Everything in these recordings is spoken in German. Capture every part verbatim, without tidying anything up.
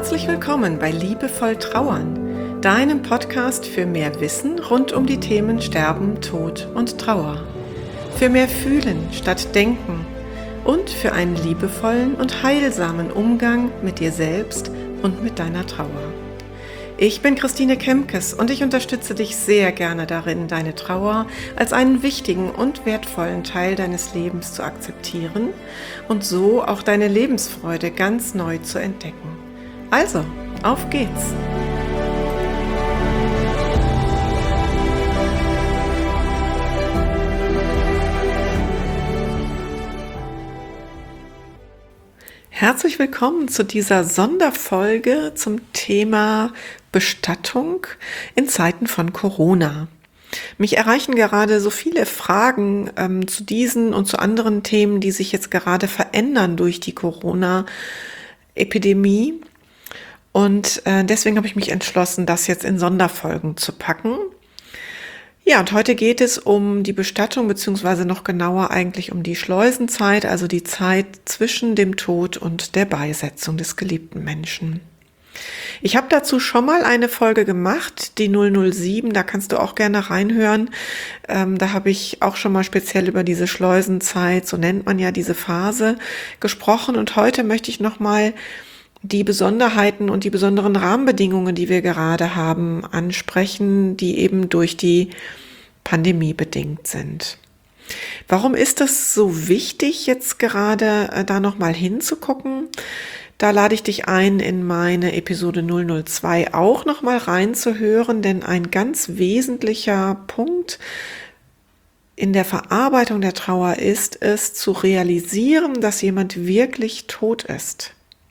Herzlich willkommen bei Liebevoll Trauern, deinem Podcast für mehr Wissen rund um die Themen Sterben, Tod und Trauer. Für mehr Fühlen statt Denken und für einen liebevollen und heilsamen Umgang mit dir selbst und mit deiner Trauer. Ich bin Christine Kemkes und ich unterstütze dich sehr gerne darin, deine Trauer als einen wichtigen und wertvollen Teil deines Lebens zu akzeptieren und so auch deine Lebensfreude ganz neu zu entdecken. Also, auf geht's! Herzlich willkommen zu dieser Sonderfolge zum Thema Bestattung in Zeiten von Corona. Mich erreichen gerade so viele Fragen ähm, zu diesen und zu anderen Themen, die sich jetzt gerade verändern durch die Corona-Epidemie. Und äh, deswegen habe ich mich entschlossen, das jetzt in Sonderfolgen zu packen. Ja, und heute geht es um die Bestattung, beziehungsweise noch genauer eigentlich um die Schleusenzeit, also die Zeit zwischen dem Tod und der Beisetzung des geliebten Menschen. Ich habe dazu schon mal eine Folge gemacht, die null null sieben, da kannst du auch gerne reinhören. Ähm, da habe ich auch schon mal speziell über diese Schleusenzeit, so nennt man ja diese Phase, gesprochen. Und heute möchte ich noch mal die Besonderheiten und die besonderen Rahmenbedingungen, die wir gerade haben, ansprechen, die eben durch die Pandemie bedingt sind. Warum ist das so wichtig, jetzt gerade äh, da nochmal hinzugucken? Da lade ich dich ein, in meine Episode null null zwei auch nochmal reinzuhören, denn ein ganz wesentlicher Punkt in der Verarbeitung der Trauer ist es, zu realisieren, dass jemand wirklich tot ist.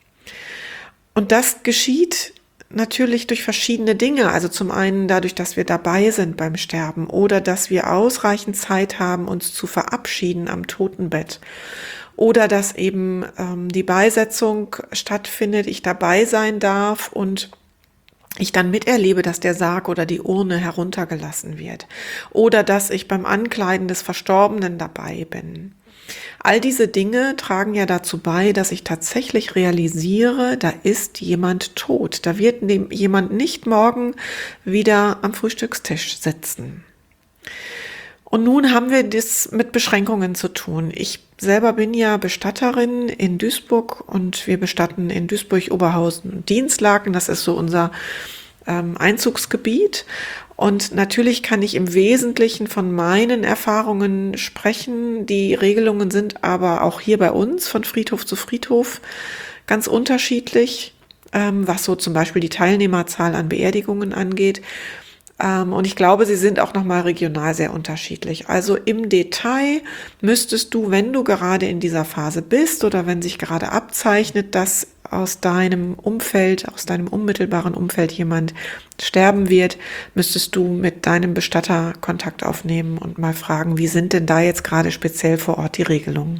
Und das geschieht natürlich durch verschiedene Dinge. Also zum einen dadurch, dass wir dabei sind beim Sterben oder dass wir ausreichend Zeit haben, uns zu verabschieden am Totenbett. Oder dass eben ähm, die Beisetzung stattfindet, ich dabei sein darf und ich dann miterlebe, dass der Sarg oder die Urne heruntergelassen wird. Oder dass ich beim Ankleiden des Verstorbenen dabei bin. All diese Dinge tragen ja dazu bei, dass ich tatsächlich realisiere, da ist jemand tot. Da wird jemand nicht morgen wieder am Frühstückstisch sitzen. Und nun haben wir das mit Beschränkungen zu tun. Ich selber bin ja Bestatterin in Duisburg und wir bestatten in Duisburg, Oberhausen und Dinslaken. Das ist so unser ähm, Einzugsgebiet. Und natürlich kann ich im Wesentlichen von meinen Erfahrungen sprechen. Die Regelungen sind aber auch hier bei uns von Friedhof zu Friedhof ganz unterschiedlich, ähm, was so zum Beispiel die Teilnehmerzahl an Beerdigungen angeht. Ähm, und ich glaube, sie sind auch nochmal regional sehr unterschiedlich. Also im Detail müsstest du, wenn du gerade in dieser Phase bist oder wenn sich gerade abzeichnet, dass aus deinem Umfeld, aus deinem unmittelbaren Umfeld jemand sterben wird, müsstest du mit deinem Bestatter Kontakt aufnehmen und mal fragen, wie sind denn da jetzt gerade speziell vor Ort die Regelungen?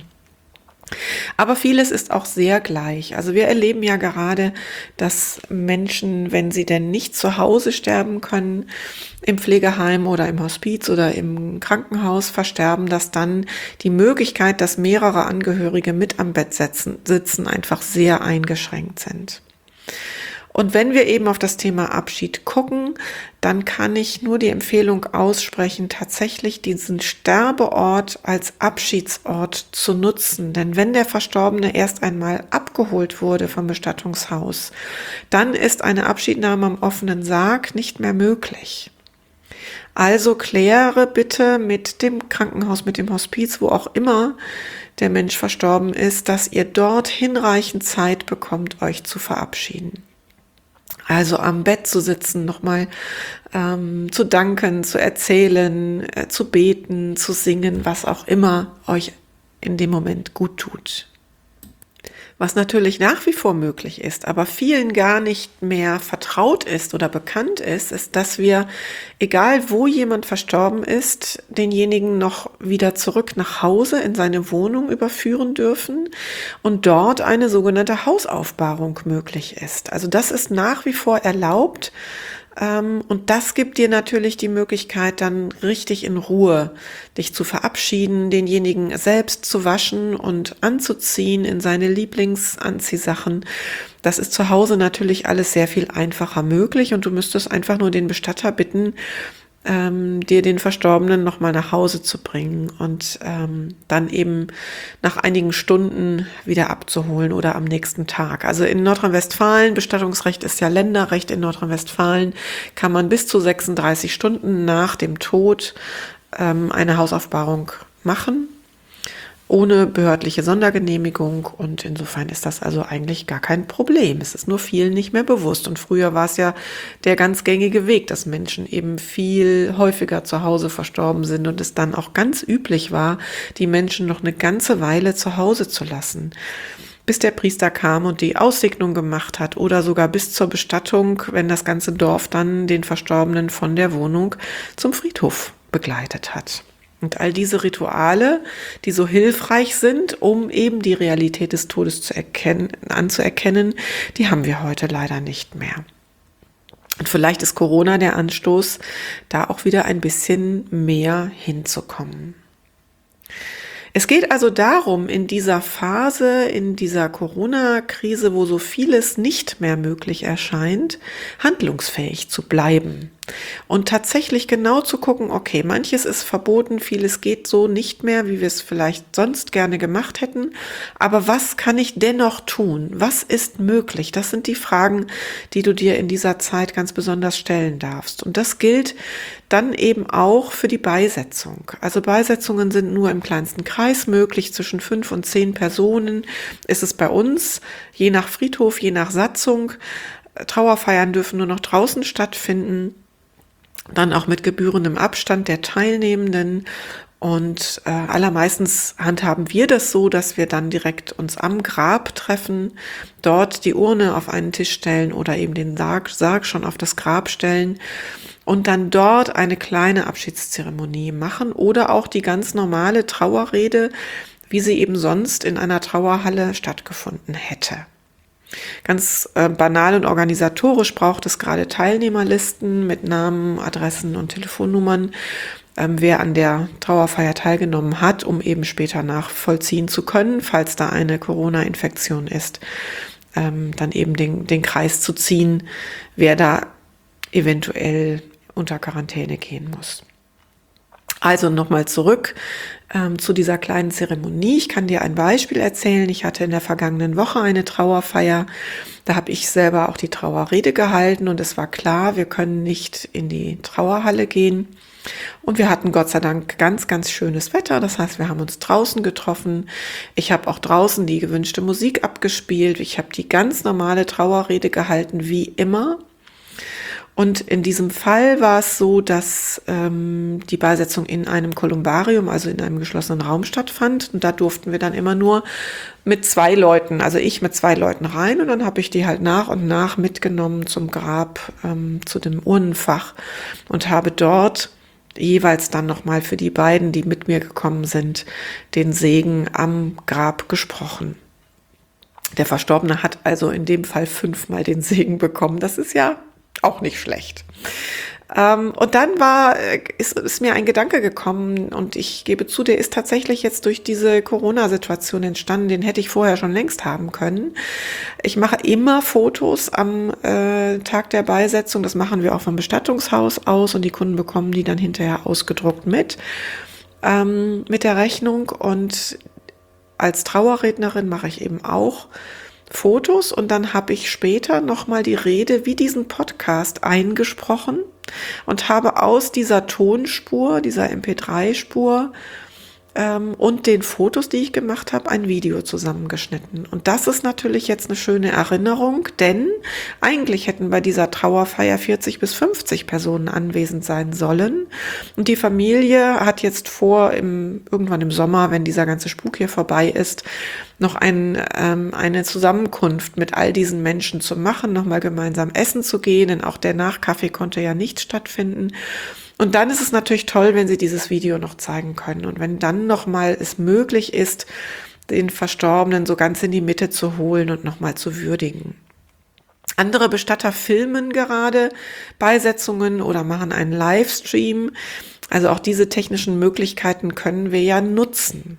Aber vieles ist auch sehr gleich. Also wir erleben ja gerade, dass Menschen, wenn sie denn nicht zu Hause sterben können, im Pflegeheim oder im Hospiz oder im Krankenhaus versterben, dass dann die Möglichkeit, dass mehrere Angehörige mit am Bett sitzen, sitzen einfach sehr eingeschränkt sind. Und wenn wir eben auf das Thema Abschied gucken, dann kann ich nur die Empfehlung aussprechen, tatsächlich diesen Sterbeort als Abschiedsort zu nutzen. Denn wenn der Verstorbene erst einmal abgeholt wurde vom Bestattungshaus, dann ist eine Abschiednahme am offenen Sarg nicht mehr möglich. Also kläre bitte mit dem Krankenhaus, mit dem Hospiz, wo auch immer der Mensch verstorben ist, dass ihr dort hinreichend Zeit bekommt, euch zu verabschieden. Also am Bett zu sitzen, nochmal ähm, zu danken, zu erzählen, äh, zu beten, zu singen, was auch immer euch in dem Moment gut tut. Was natürlich nach wie vor möglich ist, aber vielen gar nicht mehr vertraut ist oder bekannt ist, ist, dass wir, egal wo jemand verstorben ist, denjenigen noch wieder zurück nach Hause in seine Wohnung überführen dürfen und dort eine sogenannte Hausaufbahrung möglich ist. Also das ist nach wie vor erlaubt, Ähm, und das gibt dir natürlich die Möglichkeit, dann richtig in Ruhe dich zu verabschieden, denjenigen selbst zu waschen und anzuziehen in seine Lieblingsanziehsachen. Das ist zu Hause natürlich alles sehr viel einfacher möglich und du müsstest einfach nur den Bestatter bitten, ähm, dir den Verstorbenen nochmal nach Hause zu bringen und ähm, dann eben nach einigen Stunden wieder abzuholen oder am nächsten Tag. Also in Nordrhein-Westfalen, Bestattungsrecht ist ja Länderrecht, in Nordrhein-Westfalen kann man bis zu sechsunddreißig Stunden nach dem Tod ähm, eine Hausaufbahrung machen, ohne behördliche Sondergenehmigung, und insofern ist das also eigentlich gar kein Problem. Es ist nur vielen nicht mehr bewusst, und früher war es ja der ganz gängige Weg, dass Menschen eben viel häufiger zu Hause verstorben sind und es dann auch ganz üblich war, die Menschen noch eine ganze Weile zu Hause zu lassen, bis der Priester kam und die Aussegnung gemacht hat, oder sogar bis zur Bestattung, wenn das ganze Dorf dann den Verstorbenen von der Wohnung zum Friedhof begleitet hat. Und all diese Rituale, die so hilfreich sind, um eben die Realität des Todes zu erkennen, anzuerkennen, die haben wir heute leider nicht mehr. Und vielleicht ist Corona der Anstoß, da auch wieder ein bisschen mehr hinzukommen. Es geht also darum, in dieser Phase, in dieser Corona-Krise, wo so vieles nicht mehr möglich erscheint, handlungsfähig zu bleiben. Und tatsächlich genau zu gucken, okay, manches ist verboten, vieles geht so nicht mehr, wie wir es vielleicht sonst gerne gemacht hätten. Aber was kann ich dennoch tun? Was ist möglich? Das sind die Fragen, die du dir in dieser Zeit ganz besonders stellen darfst. Und das gilt dann eben auch für die Beisetzung. Also Beisetzungen sind nur im kleinsten Kreis möglich, zwischen fünf und zehn Personen ist es bei uns, je nach Friedhof, je nach Satzung. Trauerfeiern dürfen nur noch draußen stattfinden, dann auch mit gebührendem Abstand der Teilnehmenden. Und äh, allermeistens handhaben wir das so, dass wir dann direkt uns am Grab treffen, dort die Urne auf einen Tisch stellen oder eben den Sarg, Sarg schon auf das Grab stellen und dann dort eine kleine Abschiedszeremonie machen oder auch die ganz normale Trauerrede, wie sie eben sonst in einer Trauerhalle stattgefunden hätte. Ganz äh, banal und organisatorisch braucht es gerade Teilnehmerlisten mit Namen, Adressen und Telefonnummern, ähm, wer an der Trauerfeier teilgenommen hat, um eben später nachvollziehen zu können, falls da eine Corona-Infektion ist, ähm, dann eben den, den Kreis zu ziehen, wer da eventuell unter Quarantäne gehen muss. Also nochmal zurück ähm, zu dieser kleinen Zeremonie. Ich kann dir ein Beispiel erzählen. Ich hatte in der vergangenen Woche eine Trauerfeier. Da habe ich selber auch die Trauerrede gehalten und es war klar, wir können nicht in die Trauerhalle gehen. Und wir hatten Gott sei Dank ganz, ganz schönes Wetter. Das heißt, wir haben uns draußen getroffen. Ich habe auch draußen die gewünschte Musik abgespielt. Ich habe die ganz normale Trauerrede gehalten, wie immer. Und in diesem Fall war es so, dass ähm, die Beisetzung in einem Kolumbarium, also in einem geschlossenen Raum stattfand. Und da durften wir dann immer nur mit zwei Leuten, also ich mit zwei Leuten rein. Und dann habe ich die halt nach und nach mitgenommen zum Grab, ähm, zu dem Urnenfach und habe dort jeweils dann nochmal für die beiden, die mit mir gekommen sind, den Segen am Grab gesprochen. Der Verstorbene hat also in dem Fall fünfmal den Segen bekommen. Das ist ja auch nicht schlecht. Ähm, und dann war, ist, ist mir ein Gedanke gekommen und ich gebe zu, der ist tatsächlich jetzt durch diese Corona-Situation entstanden. Den hätte ich vorher schon längst haben können. Ich mache immer Fotos am äh, Tag der Beisetzung. Das machen wir auch vom Bestattungshaus aus und die Kunden bekommen die dann hinterher ausgedruckt mit, ähm, mit der Rechnung. Und als Trauerrednerin mache ich eben auch Fotos und dann habe ich später nochmal die Rede wie diesen Podcast eingesprochen und habe aus dieser Tonspur, dieser M P drei Spur ähm, und den Fotos, die ich gemacht habe, ein Video zusammengeschnitten. Und das ist natürlich jetzt eine schöne Erinnerung, denn eigentlich hätten bei dieser Trauerfeier vierzig bis fünfzig Personen anwesend sein sollen. Und die Familie hat jetzt vor, im, irgendwann im Sommer, wenn dieser ganze Spuk hier vorbei ist, noch ein, ähm, eine Zusammenkunft mit all diesen Menschen zu machen, nochmal gemeinsam essen zu gehen, denn auch der Nachkaffee konnte ja nicht stattfinden. Und dann ist es natürlich toll, wenn sie dieses Video noch zeigen können und wenn dann nochmal es möglich ist, den Verstorbenen so ganz in die Mitte zu holen und nochmal zu würdigen. Andere Bestatter filmen gerade Beisetzungen oder machen einen Livestream. Also auch diese technischen Möglichkeiten können wir ja nutzen.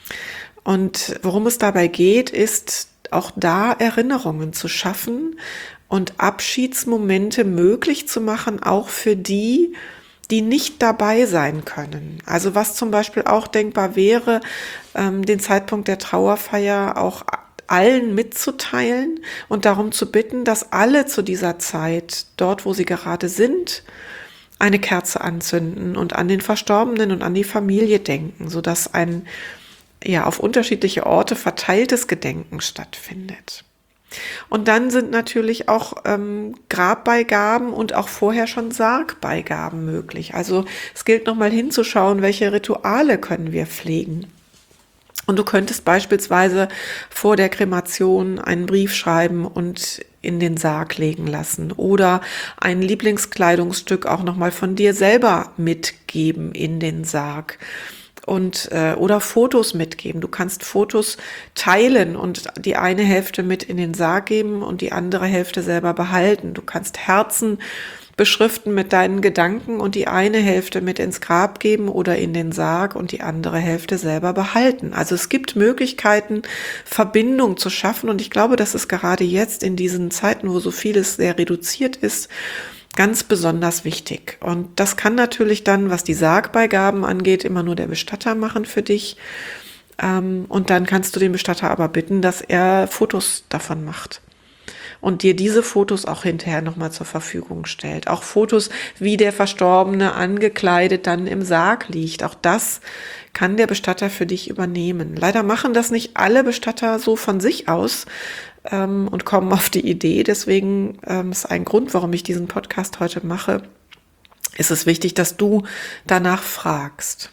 Und worum es dabei geht, ist auch da Erinnerungen zu schaffen und Abschiedsmomente möglich zu machen, auch für die, die nicht dabei sein können. Also was zum Beispiel auch denkbar wäre, ähm, den Zeitpunkt der Trauerfeier auch allen mitzuteilen und darum zu bitten, dass alle zu dieser Zeit, dort wo sie gerade sind, eine Kerze anzünden und an den Verstorbenen und an die Familie denken, sodass ein ja auf unterschiedliche Orte verteiltes Gedenken stattfindet. Und dann sind natürlich auch ähm, Grabbeigaben und auch vorher schon Sargbeigaben möglich. Also es gilt nochmal hinzuschauen, welche Rituale können wir pflegen. Und du könntest beispielsweise vor der Kremation einen Brief schreiben und in den Sarg legen lassen oder ein Lieblingskleidungsstück auch nochmal von dir selber mitgeben in den Sarg. Und äh, oder Fotos mitgeben. Du kannst Fotos teilen und die eine Hälfte mit in den Sarg geben und die andere Hälfte selber behalten. Du kannst Herzen beschriften mit deinen Gedanken und die eine Hälfte mit ins Grab geben oder in den Sarg und die andere Hälfte selber behalten. Also es gibt Möglichkeiten, Verbindung zu schaffen und ich glaube, das ist gerade jetzt in diesen Zeiten, wo so vieles sehr reduziert ist, ganz besonders wichtig. Und das kann natürlich dann, was die Sargbeigaben angeht, immer nur der Bestatter machen für dich. Und dann kannst du den Bestatter aber bitten, dass er Fotos davon macht und dir diese Fotos auch hinterher nochmal zur Verfügung stellt. Auch Fotos, wie der Verstorbene angekleidet dann im Sarg liegt. Auch das kann der Bestatter für dich übernehmen. Leider machen das nicht alle Bestatter so von sich aus ähm, und kommen auf die Idee. Deswegen ähm, ist ein Grund, warum ich diesen Podcast heute mache, ist es wichtig, dass du danach fragst.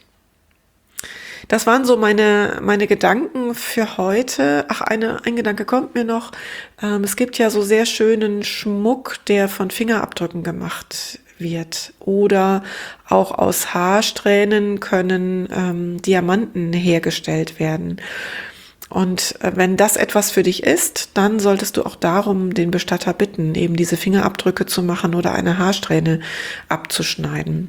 Das waren so meine, meine Gedanken für heute. Ach, eine, ein Gedanke kommt mir noch. Ähm, es gibt ja so sehr schönen Schmuck, der von Fingerabdrücken gemacht wird. Oder auch aus Haarsträhnen können ähm, Diamanten hergestellt werden. Und äh, wenn das etwas für dich ist, dann solltest du auch darum den Bestatter bitten, eben diese Fingerabdrücke zu machen oder eine Haarsträhne abzuschneiden.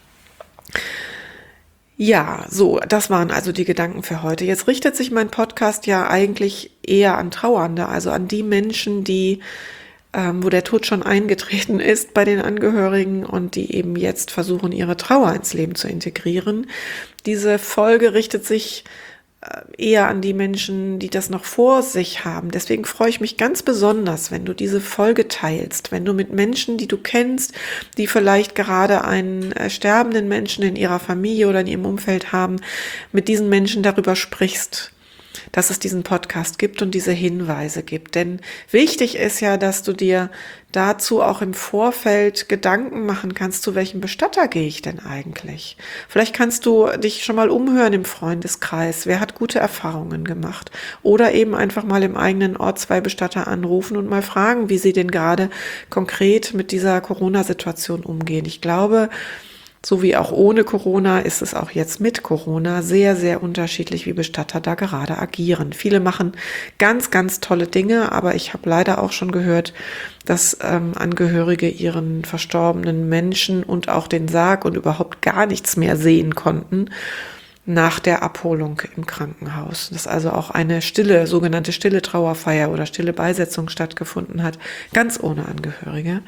Ja, so, das waren also die Gedanken für heute. Jetzt richtet sich mein Podcast ja eigentlich eher an Trauernde, also an die Menschen, die, ähm, wo der Tod schon eingetreten ist bei den Angehörigen und die eben jetzt versuchen, ihre Trauer ins Leben zu integrieren. Diese Folge richtet sich eher an die Menschen, die das noch vor sich haben. Deswegen freue ich mich ganz besonders, wenn du diese Folge teilst, wenn du mit Menschen, die du kennst, die vielleicht gerade einen sterbenden Menschen in ihrer Familie oder in ihrem Umfeld haben, mit diesen Menschen darüber sprichst, dass es diesen Podcast gibt und diese Hinweise gibt. Denn wichtig ist ja, dass du dir dazu auch im Vorfeld Gedanken machen kannst, zu welchem Bestatter gehe ich denn eigentlich? Vielleicht kannst du dich schon mal umhören im Freundeskreis. Wer hat gute Erfahrungen gemacht? Oder eben einfach mal im eigenen Ort zwei Bestatter anrufen und mal fragen, wie sie denn gerade konkret mit dieser Corona-Situation umgehen. Ich glaube, so wie auch ohne Corona ist es auch jetzt mit Corona sehr, sehr unterschiedlich, wie Bestatter da gerade agieren. Viele machen ganz, ganz tolle Dinge, aber ich habe leider auch schon gehört, dass ähm, Angehörige ihren verstorbenen Menschen und auch den Sarg und überhaupt gar nichts mehr sehen konnten nach der Abholung im Krankenhaus. Dass also auch eine stille, sogenannte stille Trauerfeier oder stille Beisetzung stattgefunden hat, ganz ohne Angehörige.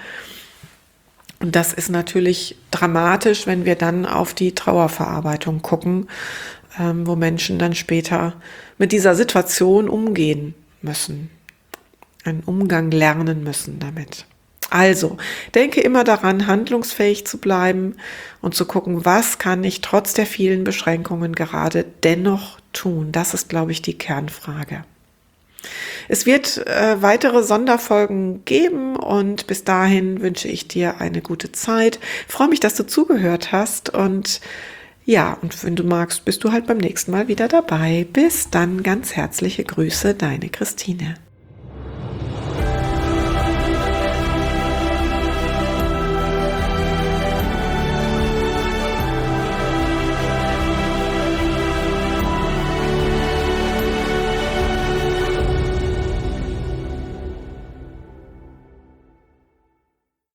Und das ist natürlich dramatisch, wenn wir dann auf die Trauerverarbeitung gucken, ähm, wo Menschen dann später mit dieser Situation umgehen müssen, einen Umgang lernen müssen damit. Also, denke immer daran, handlungsfähig zu bleiben und zu gucken, was kann ich trotz der vielen Beschränkungen gerade dennoch tun. Das ist, glaube ich, die Kernfrage. Es wird äh, weitere Sonderfolgen geben und bis dahin wünsche ich dir eine gute Zeit. Ich freue mich, dass du zugehört hast und ja, und wenn du magst, bist du halt beim nächsten Mal wieder dabei. Bis dann, ganz herzliche Grüße, deine Christine.